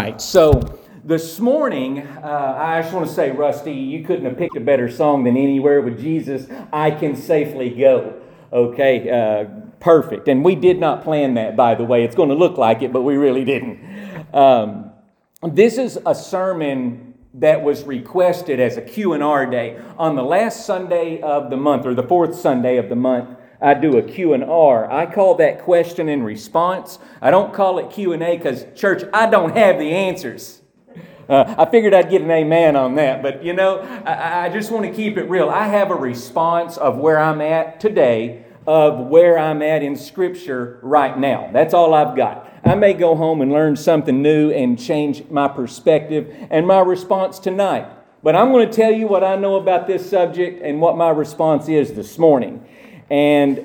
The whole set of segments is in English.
right, so this morning, I just want to say, Rusty, you couldn't have picked a better song than Anywhere with Jesus, I Can Safely Go. Okay, perfect. And we did not plan that, by the way. It's going to look like it, but we really didn't. This is a sermon that was requested as a Q&R day. On the last Sunday of the month, or the fourth Sunday of the month, I do a Q&R. I call that question and response. I don't call it Q&A because, church, I don't have the answers. I figured I'd get an amen on that, but I just want to keep it real. I have a response of where I'm at today, of where I'm at in Scripture right now. That's all I've got. I may go home and learn something new and change my perspective and my response tonight. But I'm going to tell you what I know about this subject and what my response is this morning. And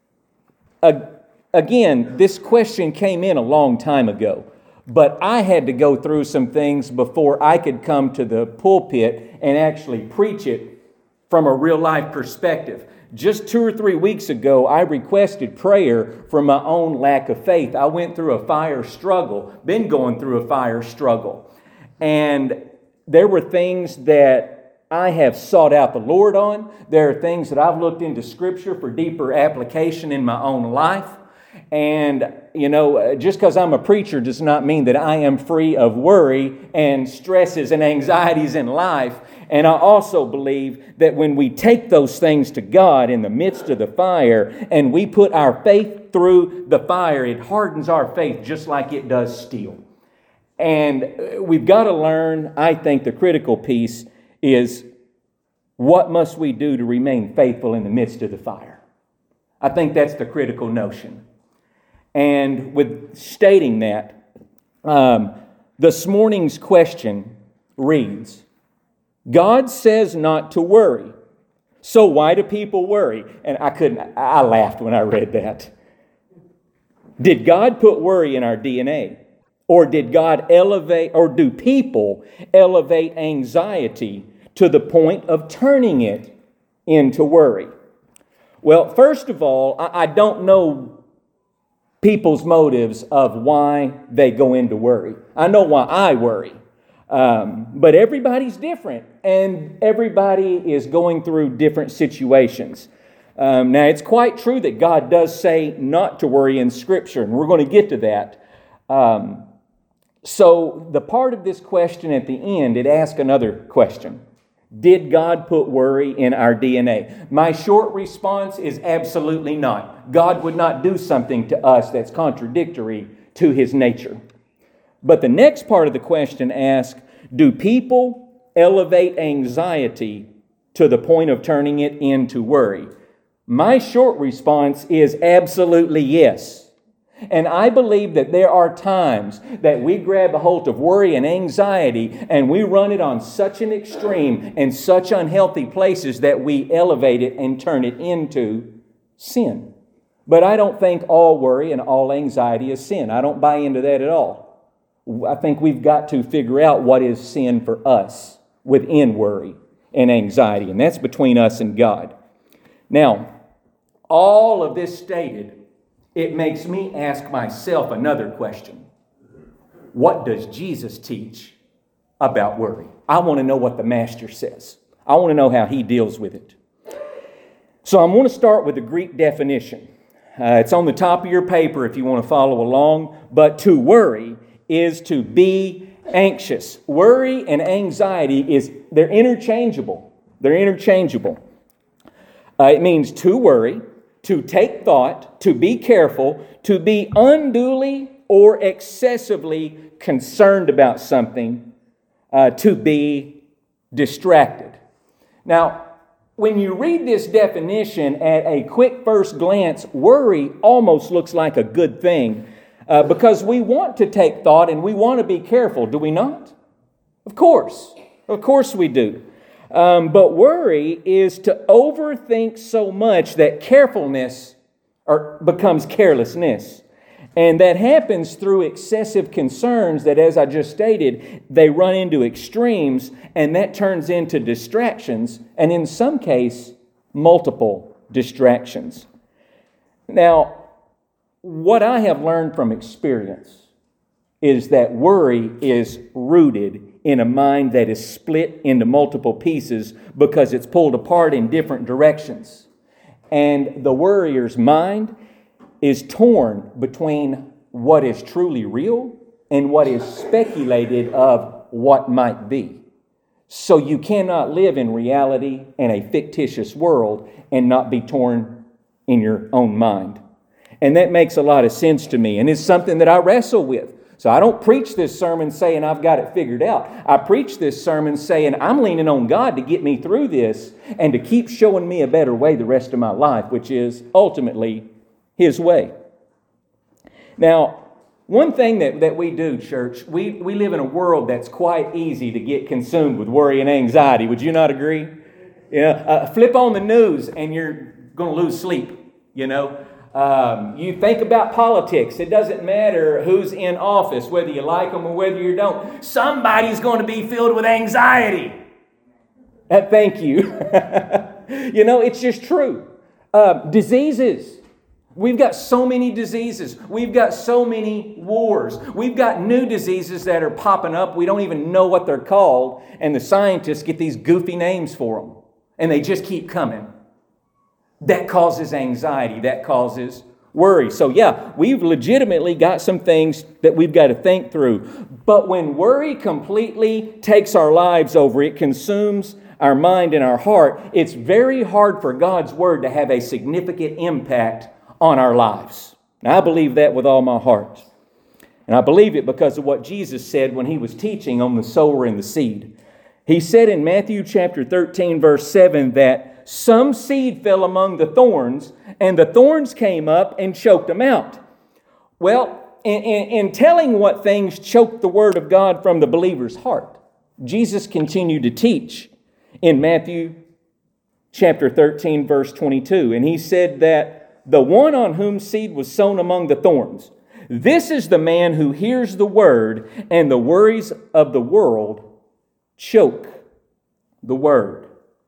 again, this question came in a long time ago. But I had to go through some things before I could come to the pulpit and actually preach it from a real life perspective. Just 2 or 3 weeks ago, I requested prayer for my own lack of faith. I went through a fire struggle, been going through a fire struggle. And there were things that I have sought out the Lord on. There are things that I've looked into Scripture for deeper application in my own life. And, just because I'm a preacher does not mean that I am free of worry and stresses and anxieties in life. And I also believe that when we take those things to God in the midst of the fire and we put our faith through the fire, it hardens our faith just like it does steel. And we've got to learn, I think the critical piece is, what must we do to remain faithful in the midst of the fire? I think that's the critical notion. And with stating that, this morning's question reads, God says not to worry. So why do people worry? And I laughed when I read that. Did God put worry in our DNA? Or did God do people elevate anxiety to the point of turning it into worry? Well, first of all, I don't know people's motives of why they go into worry. I know why I worry. But everybody's different, and everybody is going through different situations. Now, it's quite true that God does say not to worry in Scripture, and we're going to get to that. So the part of this question at the end, it asks another question. Did God put worry in our DNA? My short response is absolutely not. God would not do something to us that's contradictory to His nature. But the next part of the question asks, do people elevate anxiety to the point of turning it into worry? My short response is absolutely yes. And I believe that there are times that we grab a hold of worry and anxiety and we run it on such an extreme and such unhealthy places that we elevate it and turn it into sin. But I don't think all worry and all anxiety is sin. I don't buy into that at all. I think we've got to figure out what is sin for us within worry and anxiety, and that's between us and God. Now, all of this stated, it makes me ask myself another question. What does Jesus teach about worry? I want to know what the Master says. I want to know how He deals with it. So I'm going to start with the Greek definition. It's on the top of your paper if you want to follow along. But to worry is to be anxious. Worry and anxiety, they're interchangeable. They're interchangeable. It means to worry, to take thought, to be careful, to be unduly or excessively concerned about something, to be distracted. Now, when you read this definition at a quick first glance, worry almost looks like a good thing because we want to take thought and we want to be careful, do we not? Of course we do. But worry is to overthink so much that carefulness becomes carelessness. And that happens through excessive concerns that, as I just stated, they run into extremes, and that turns into distractions, and in some case, multiple distractions. Now, what I have learned from experience is that worry is rooted in a mind that is split into multiple pieces because it's pulled apart in different directions. And the worrier's mind is torn between what is truly real and what is speculated of what might be. So you cannot live in reality in a fictitious world and not be torn in your own mind. And that makes a lot of sense to me, and it's something that I wrestle with. So I don't preach this sermon saying I've got it figured out. I preach this sermon saying I'm leaning on God to get me through this and to keep showing me a better way the rest of my life, which is ultimately His way. Now, one thing that we do, church, we live in a world that's quite easy to get consumed with worry and anxiety. Would you not agree? Flip on the news and you're going to lose sleep, You think about politics. It doesn't matter who's in office, whether you like them or whether you don't. Somebody's going to be filled with anxiety. Thank you. It's just true. Diseases. We've got so many diseases. We've got so many wars. We've got new diseases that are popping up. We don't even know what they're called. And the scientists get these goofy names for them. And they just keep coming. That causes anxiety. That causes worry. So we've legitimately got some things that we've got to think through. But when worry completely takes our lives over, it consumes our mind and our heart, it's very hard for God's Word to have a significant impact on our lives. Now, I believe that with all my heart. And I believe it because of what Jesus said when He was teaching on the sower and the seed. He said in Matthew chapter 13, verse 7, that some seed fell among the thorns, and the thorns came up and choked them out. Well, in telling what things choke the Word of God from the believer's heart, Jesus continued to teach in Matthew chapter 13, verse 22. And He said that the one on whom seed was sown among the thorns, this is the man who hears the Word, and the worries of the world choke the Word.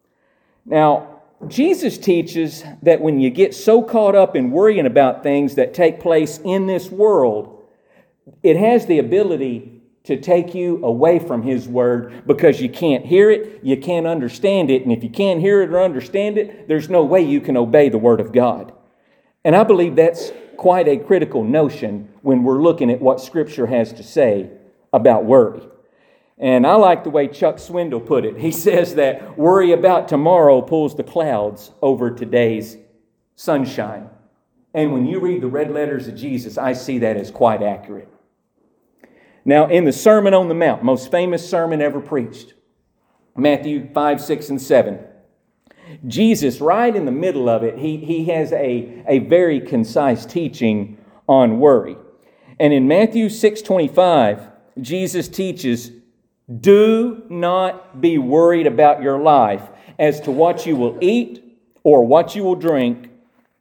Now, Jesus teaches that when you get so caught up in worrying about things that take place in this world, it has the ability to take you away from His Word because you can't hear it, you can't understand it, and if you can't hear it or understand it, there's no way you can obey the Word of God. And I believe that's quite a critical notion when we're looking at what Scripture has to say about worry. And I like the way Chuck Swindoll put it. He says that worry about tomorrow pulls the clouds over today's sunshine. And when you read the red letters of Jesus, I see that as quite accurate. Now, in the Sermon on the Mount, most famous sermon ever preached, Matthew 5, 6, and 7, Jesus, right in the middle of it, he has a very concise teaching on worry. And in Matthew 6:25, Jesus teaches, do not be worried about your life as to what you will eat or what you will drink,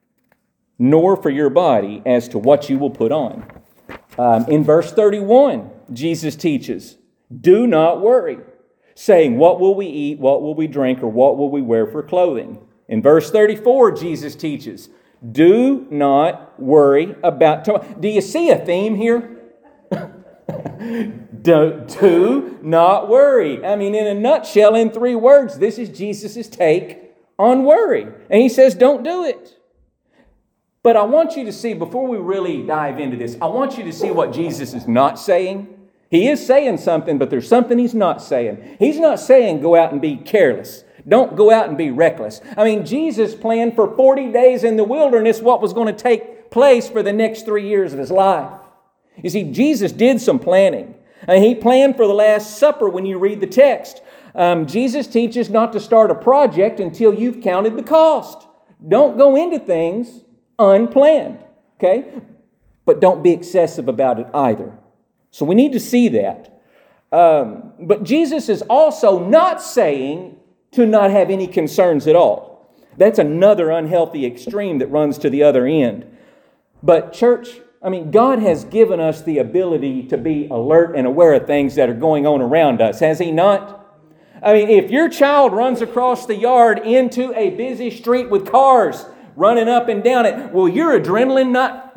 nor for your body as to what you will put on. In verse 31, Jesus teaches, do not worry, saying, what will we eat, what will we drink, or what will we wear for clothing? In verse 34, Jesus teaches, do not worry about tomorrow. Do you see a theme here? Do not worry. I mean, in a nutshell, in 3 words, this is Jesus' take on worry. And He says, don't do it. But I want you to see, before we really dive into this, I want you to see what Jesus is not saying. He is saying something, but there's something He's not saying. He's not saying go out and be careless. Don't go out and be reckless. I mean, Jesus planned for 40 days in the wilderness what was going to take place for the next 3 years of His life. You see, Jesus did some planning. And He planned for the Last Supper when you read the text. Jesus teaches not to start a project until you've counted the cost. Don't go into things unplanned, okay? But don't be excessive about it either. So we need to see that. But Jesus is also not saying to not have any concerns at all. That's another unhealthy extreme that runs to the other end. But church, God has given us the ability to be alert and aware of things that are going on around us, has He not? If your child runs across the yard into a busy street with cars running up and down it, will your adrenaline not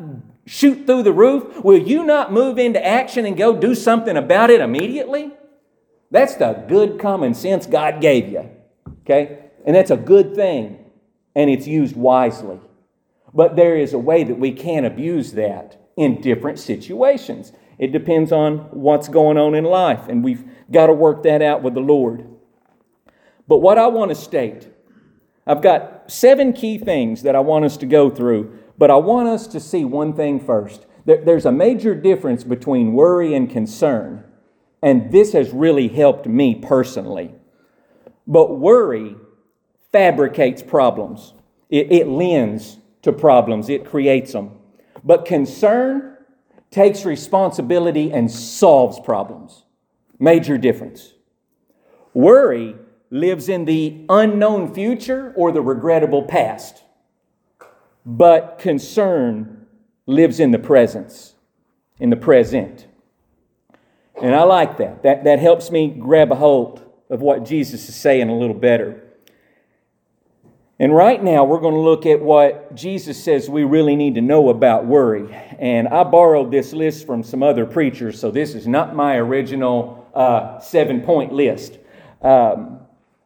shoot through the roof, will you not move into action and go do something about it immediately? That's the good common sense God gave you. Okay? And that's a good thing. And it's used wisely. But there is a way that we can abuse that in different situations. It depends on what's going on in life. And we've got to work that out with the Lord. But what I want to state, I've got 7 key things that I want us to go through. But I want us to see one thing first. There's a major difference between worry and concern. And this has really helped me personally. But worry fabricates problems. It lends to problems. It creates them. But concern takes responsibility and solves problems. Major difference. Worry lives in the unknown future or the regrettable past. But concern lives in the present. And I like that. That helps me grab a hold of what Jesus is saying a little better. And right now, we're going to look at what Jesus says we really need to know about worry. And I borrowed this list from some other preachers, so this is not my original 7-point list. But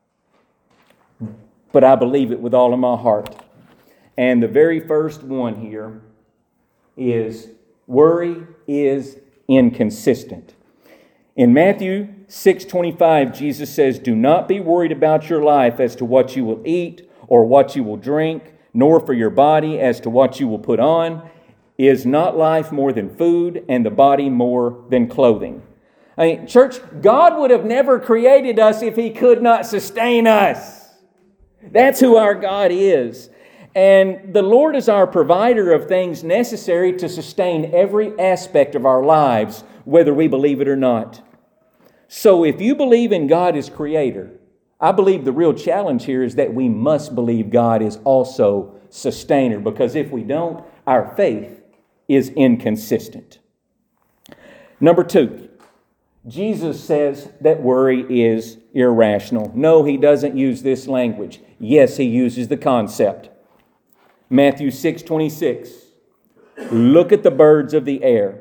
I believe it with all of my heart. And the very first one here is worry is inconsistent. In Matthew 6:25, Jesus says, "Do not be worried about your life as to what you will eat or what you will drink, nor for your body as to what you will put on. Is not life more than food, and the body more than clothing?" I mean, church, God would have never created us if He could not sustain us. That's who our God is. And the Lord is our provider of things necessary to sustain every aspect of our lives, whether we believe it or not. So if you believe in God as Creator, I believe the real challenge here is that we must believe God is also Sustainer, because if we don't, our faith is inconsistent. Number 2, Jesus says that worry is irrational. No, He doesn't use this language. Yes, He uses the concept. Matthew 6:26. "Look at the birds of the air,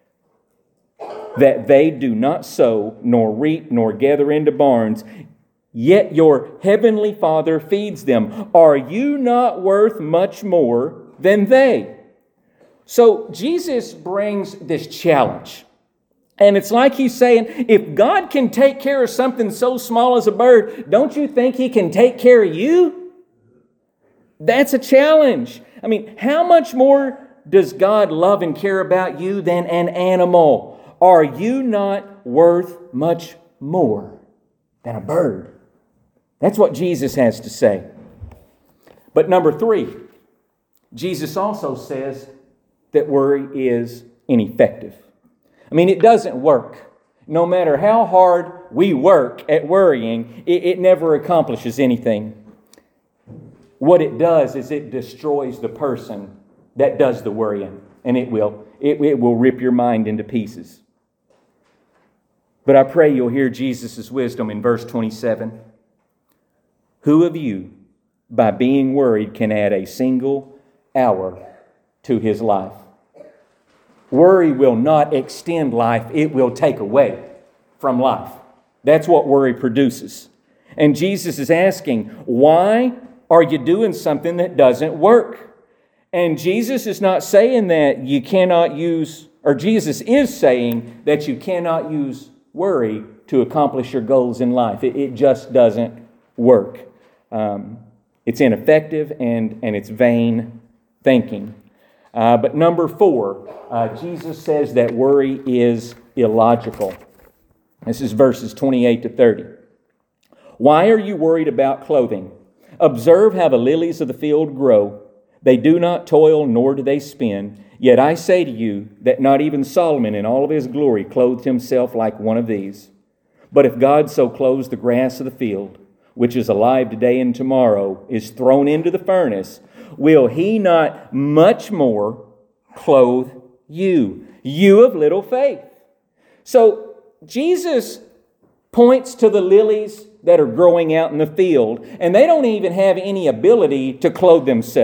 that they do not sow, nor reap, nor gather into barns, yet your heavenly Father feeds them. Are you not worth much more than they?" So Jesus brings this challenge. And it's like He's saying, if God can take care of something so small as a bird, don't you think He can take care of you? That's a challenge. I mean, how much more does God love and care about you than an animal? Are you not worth much more than a bird? That's what Jesus has to say. But number 3, Jesus also says that worry is ineffective. I mean, it doesn't work. No matter how hard we work at worrying, it never accomplishes anything. What it does is it destroys the person that does the worrying. And it will. It will rip your mind into pieces. But I pray you'll hear Jesus' wisdom in verse 27. "Who of you, by being worried, can add a single hour to his life?" Worry will not extend life. It will take away from life. That's what worry produces. And Jesus is asking, why are you doing something that doesn't work? And Jesus is not saying that you cannot use, or Jesus is saying that you cannot use worry to accomplish your goals in life. It just doesn't work. It's ineffective and it's vain thinking. But number 4, Jesus says that worry is illogical. This is verses 28 to 30. "Why are you worried about clothing? Observe how the lilies of the field grow. They do not toil, nor do they spin. Yet I say to you that not even Solomon in all of his glory clothed himself like one of these. But if God so clothes the grass of the field, which is alive today and tomorrow is thrown into the furnace, will He not much more clothe you, you of little faith?" So Jesus points to the lilies that are growing out in the field, and they don't even have any ability to clothe themselves.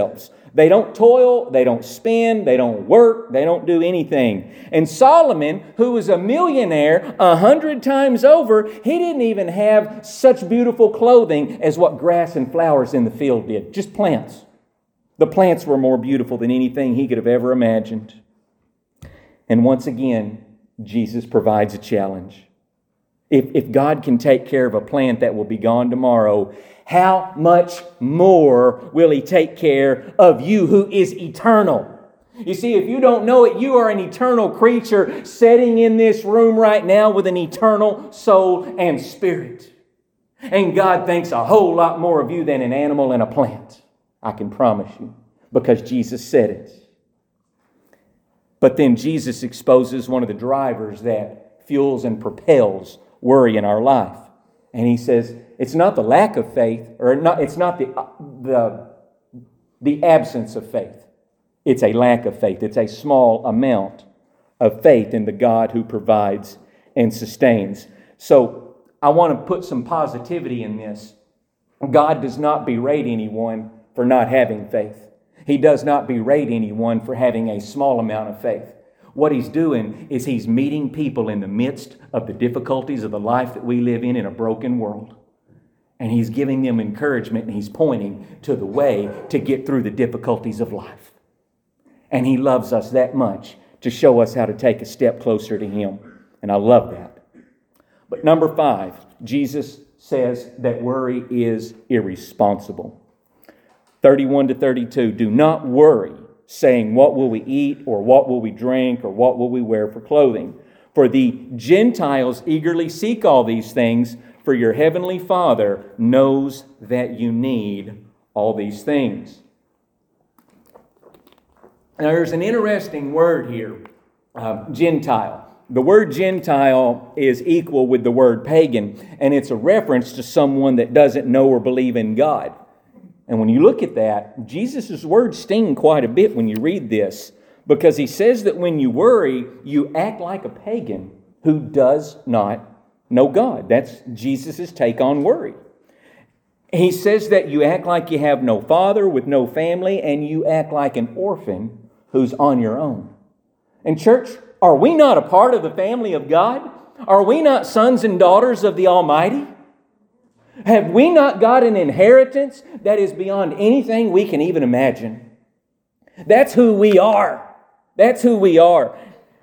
They don't toil, they don't spend, they don't work, they don't do anything. And Solomon, who was a millionaire 100 times over, he didn't even have such beautiful clothing as what grass and flowers in the field did. Just plants. The plants were more beautiful than anything he could have ever imagined. And once again, Jesus provides a challenge. If God can take care of a plant that will be gone tomorrow, how much more will He take care of you who is eternal? You see, if you don't know it, you are an eternal creature sitting in this room right now with an eternal soul and spirit. And God thinks a whole lot more of you than an animal and a plant. I can promise you, because Jesus said it. But then Jesus exposes one of the drivers that fuels and propels worry in our life. And He says, it's not the lack of faith, it's not the absence of faith. It's a lack of faith. It's a small amount of faith in the God who provides and sustains. So I want to put some positivity in this. God does not berate anyone for not having faith. He does not berate anyone for having a small amount of faith. What He's doing is He's meeting people in the midst of the difficulties of the life that we live in a broken world. And He's giving them encouragement, and He's pointing to the way to get through the difficulties of life. And He loves us that much to show us how to take a step closer to Him. And I love that. But number 5, Jesus says that worry is irresponsible. 31 to 32, do not worry, saying, what will we eat, or what will we drink, or what will we wear for clothing? For the Gentiles eagerly seek all these things, for your heavenly Father knows that you need all these things. Now there's an interesting word here, Gentile. The word Gentile is equal with the word pagan, and it's a reference to someone that doesn't know or believe in God. And when you look at that, Jesus' words sting quite a bit when you read this, because He says that when you worry, you act like a pagan who does not know God. That's Jesus' take on worry. He says that you act like you have no father with no family, and you act like an orphan who's on your own. And church, are we not a part of the family of God? Are we not sons and daughters of the Almighty? Have we not got an inheritance that is beyond anything we can even imagine? That's who we are. That's who we are.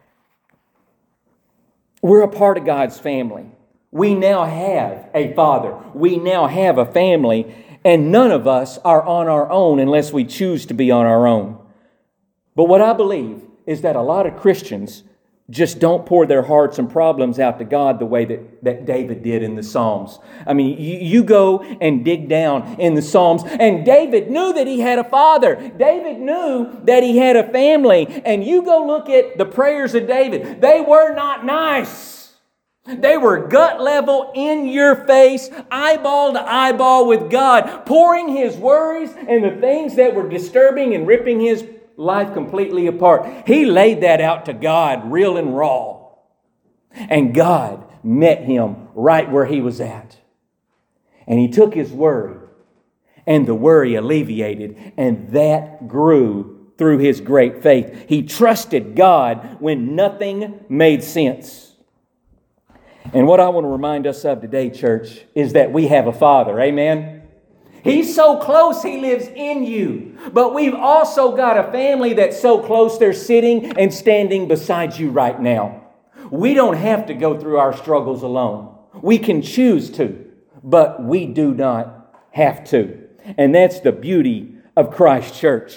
We're a part of God's family. We now have a father. We now have a family. And none of us are on our own unless we choose to be on our own. But what I believe is that a lot of Christians just don't pour their hearts and problems out to God the way that David did in the Psalms. I mean, you go and dig down in the Psalms, and David knew that he had a father. David knew that he had a family. And you go look at the prayers of David. They were not nice. They were gut level, in your face, eyeball to eyeball with God, pouring his worries and the things that were disturbing and ripping his life completely apart. He laid that out to God real and raw. And God met him right where he was at. And He took his worry, and the worry alleviated, and that grew through his great faith. He trusted God when nothing made sense. And what I want to remind us of today, church, is that we have a Father. Amen? He's so close, He lives in you. But we've also got a family that's so close they're sitting and standing beside you right now. We don't have to go through our struggles alone. We can choose to, but we do not have to. And that's the beauty of Christ Church.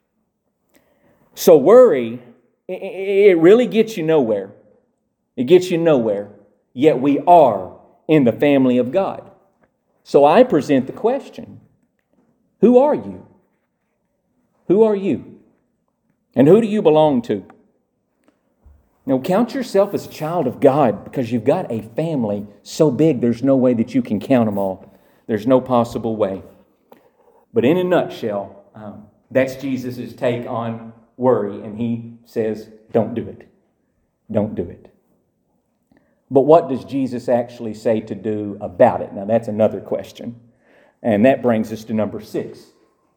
So worry, it really gets you nowhere. It gets you nowhere. Yet we are in the family of God. So I present the question, who are you? Who are you? And who do you belong to? Now, count yourself as a child of God, because you've got a family so big there's no way that you can count them all. There's no possible way. But in a nutshell, that's Jesus' take on worry, and He says, don't do it. Don't do it. But what does Jesus actually say to do about it? Now, that's another question. And that brings us to number 6.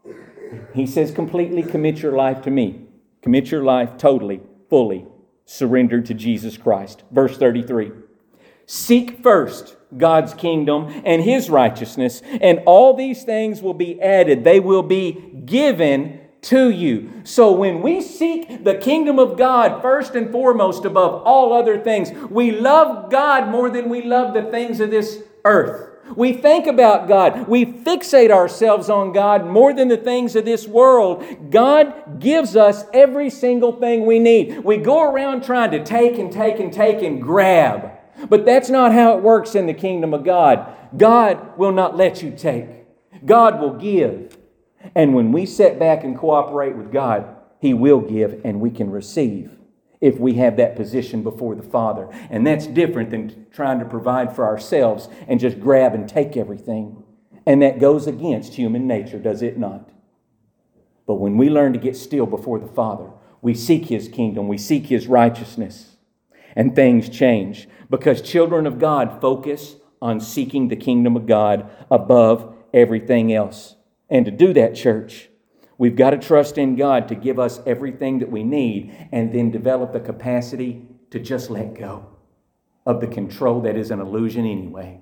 He says, completely commit your life to me. Commit your life totally, fully surrendered to Jesus Christ. Verse 33. Seek first God's kingdom and His righteousness, and all these things will be added. They will be given to you. So when we seek the kingdom of God first and foremost above all other things, we love God more than we love the things of this earth. We think about God. We fixate ourselves on God more than the things of this world. God gives us every single thing we need. We go around trying to take and grab. But that's not how it works in the kingdom of God. God will not let you take. God will give. And when we sit back and cooperate with God, He will give and we can receive if we have that position before the Father. And that's different than trying to provide for ourselves and just grab and take everything. And that goes against human nature, does it not? But when we learn to get still before the Father, we seek His kingdom, we seek His righteousness, and things change. Because children of God focus on seeking the kingdom of God above everything else. And to do that, church, we've got to trust in God to give us everything that we need and then develop the capacity to just let go of the control that is an illusion anyway.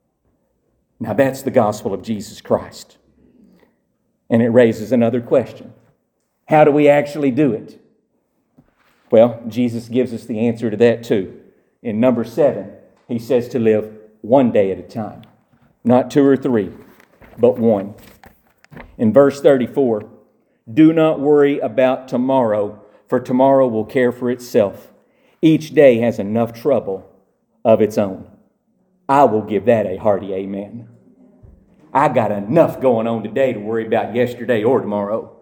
Now that's the gospel of Jesus Christ. And it raises another question. How do we actually do it? Well, Jesus gives us the answer to that too. In number 7, He says to live one day at a time. Not 2 or 3, but one. In verse 34, do not worry about tomorrow, for tomorrow will care for itself. Each day has enough trouble of its own. I will give that a hearty amen. I got enough going on today to worry about yesterday or tomorrow.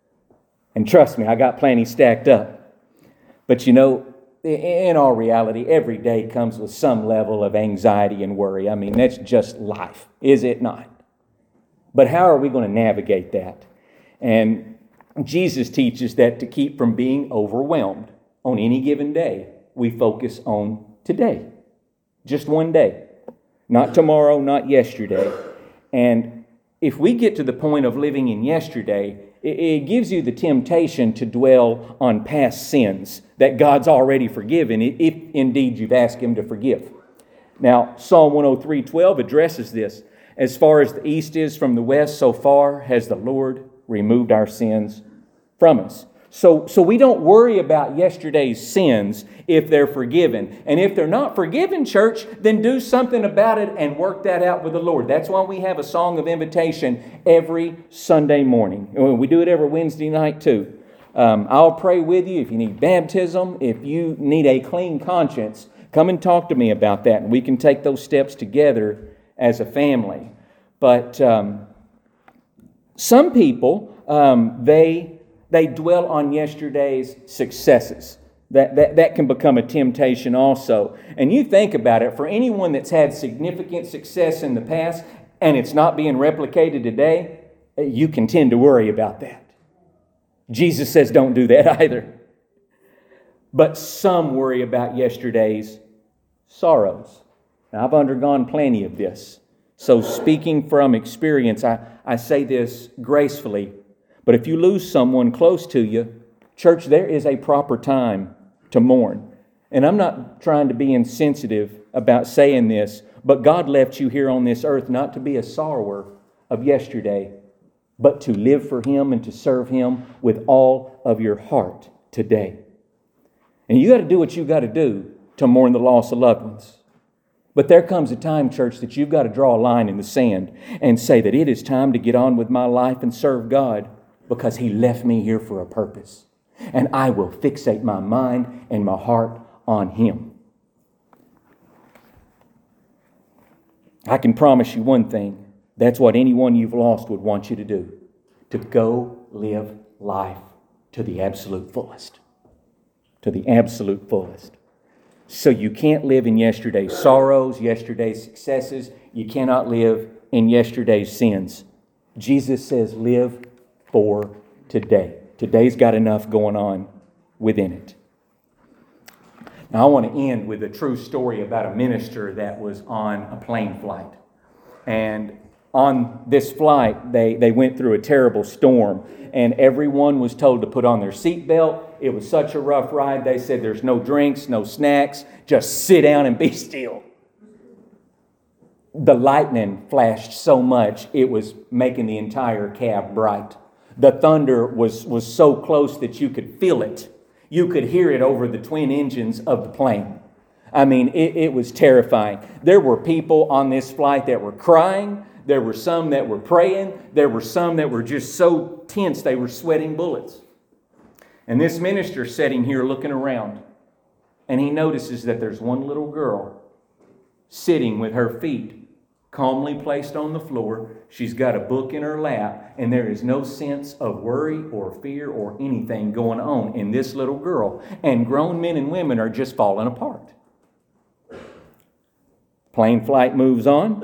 And trust me, I got plenty stacked up. But you know, in all reality, every day comes with some level of anxiety and worry. I mean, that's just life, is it not? But how are we going to navigate that? And Jesus teaches that to keep from being overwhelmed on any given day, we focus on today. Just one day. Not tomorrow, not yesterday. And if we get to the point of living in yesterday, it gives you the temptation to dwell on past sins that God's already forgiven, if indeed you've asked Him to forgive. Now, Psalm 103:12 addresses this. As far as the east is from the west, so far has the Lord removed our sins from us. So we don't worry about yesterday's sins if they're forgiven. And if they're not forgiven, church, then do something about it and work that out with the Lord. That's why we have a song of invitation every Sunday morning. We do it every Wednesday night too. I'll pray with you if you need baptism, if you need a clean conscience. Come and talk to me about that, and we can take those steps together as a family. But some people, they dwell on yesterday's successes. That can become a temptation also. And you think about it, for anyone that's had significant success in the past and it's not being replicated today, you can tend to worry about that. Jesus says don't do that either. But some worry about yesterday's sorrows. Now, I've undergone plenty of this. So speaking from experience, I say this gracefully. But if you lose someone close to you, church, there is a proper time to mourn. And I'm not trying to be insensitive about saying this, but God left you here on this earth not to be a sorrower of yesterday, but to live for Him and to serve Him with all of your heart today. And you got to do what you got to do to mourn the loss of loved ones. But there comes a time, church, that you've got to draw a line in the sand and say that it is time to get on with my life and serve God because He left me here for a purpose. And I will fixate my mind and my heart on Him. I can promise you one thing. That's what anyone you've lost would want you to do. To go live life to the absolute fullest. To the absolute fullest. So you can't live in yesterday's sorrows, yesterday's successes. You cannot live in yesterday's sins. Jesus says live for today. Today's got enough going on within it. Now I want to end with a true story about a minister that was on a plane flight. And On this flight, they went through a terrible storm, and everyone was told to put on their seatbelt. It was such a rough ride. They said there's no drinks, no snacks, just sit down and be still. The lightning flashed so much, it was making the entire cab bright. The thunder was so close that you could feel it. You could hear it over the twin engines of the plane. I mean, it was terrifying. There were people on this flight that were crying. There were some that were praying. There were some that were just so tense they were sweating bullets. And this minister's sitting here looking around, and he notices that there's one little girl sitting with her feet calmly placed on the floor. She's got a book in her lap, and there is no sense of worry or fear or anything going on in this little girl. And grown men and women are just falling apart. Plane flight moves on.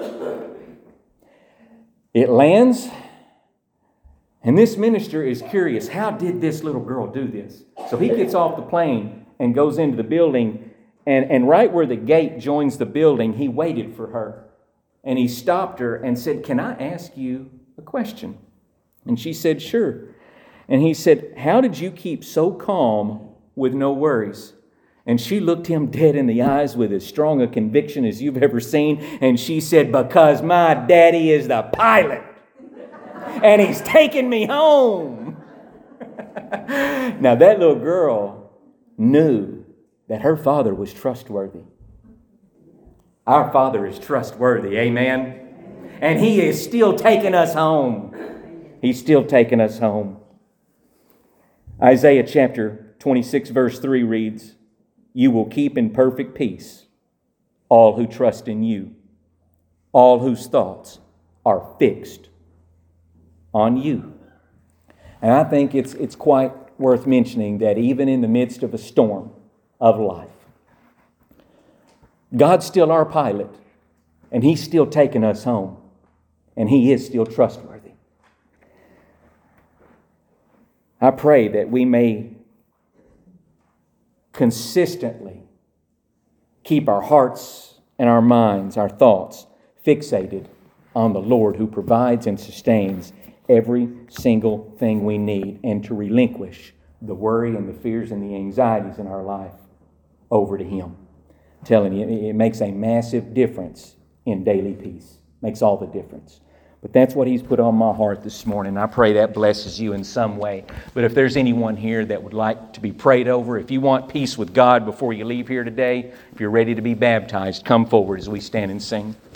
It lands, and this minister is curious, how did this little girl do this? So he gets off the plane and goes into the building, and right where the gate joins the building, he waited for her. And he stopped her and said, "Can I ask you a question?" And she said, "Sure." And he said, "How did you keep so calm with no worries?" And she looked him dead in the eyes with as strong a conviction as you've ever seen. And she said, "Because my daddy is the pilot. And he's taking me home." Now that little girl knew that her father was trustworthy. Our Father is trustworthy, amen? And He is still taking us home. He's still taking us home. Isaiah chapter 26 verse 3 reads, "You will keep in perfect peace all who trust in you, all whose thoughts are fixed on you." And I think it's quite worth mentioning that even in the midst of a storm of life, God's still our pilot, and He's still taking us home, and He is still trustworthy. I pray that we may consistently keep our hearts and our minds, our thoughts, fixated on the Lord who provides and sustains every single thing we need, and to relinquish the worry and the fears and the anxieties in our life over to Him. I'm telling you, it makes a massive difference in daily peace. Makes all the difference. But that's what He's put on my heart this morning. I pray that blesses you in some way. But if there's anyone here that would like to be prayed over, if you want peace with God before you leave here today, if you're ready to be baptized, come forward as we stand and sing.